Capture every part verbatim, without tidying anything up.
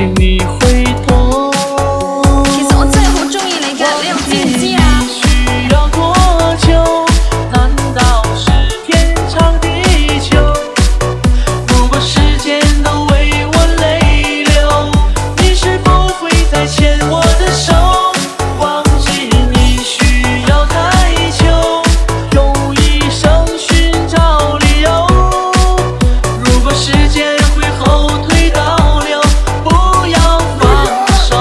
请你回头。 其實我真係好鍾意你㗎，你又知唔知啊？ 需要多久？難道是天長地久？如果時間都為我淚流，你是否會再牽我的手？忘記你需要太久，用一生尋找理由。如果時間會後退倒流，不要放手。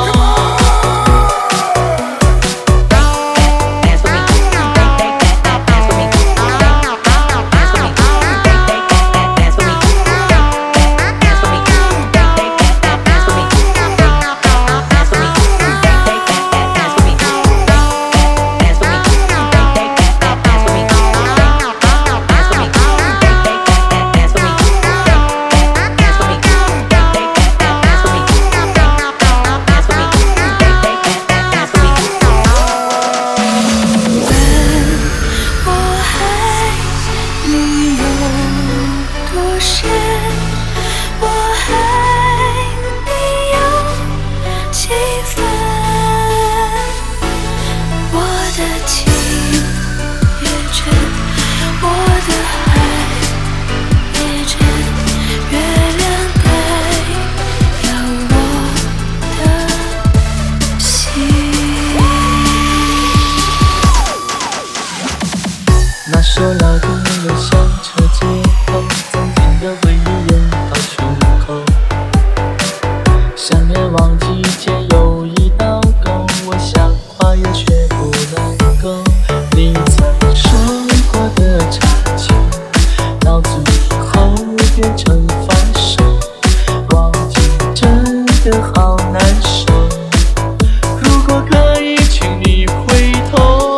那说老的没有响彻街头，曾经的回忆演到出口，想念忘记间有一道沟，我想跨越却不能够。你曾说过的长久，到最后变成放手，忘记真的好难受。如果可以，请你回头。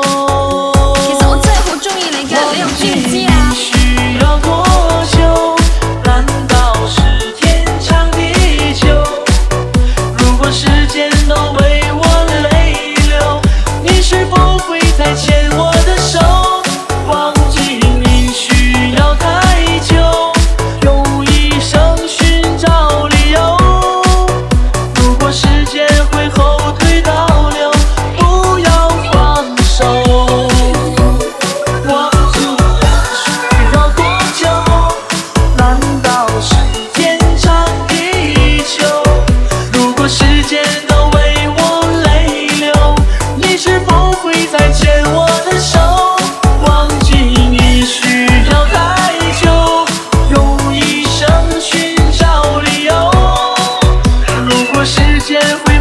需要多久？難道是天長地久？如果時間都為我淚流，你是否會再牽我的手？忘記你需要太久，用一生尋找理由。如果時間會後退倒流，不要放手。时间都为我泪流，你是否会再牵我的手？忘记你需要太久，用一生寻找理由。如果时间会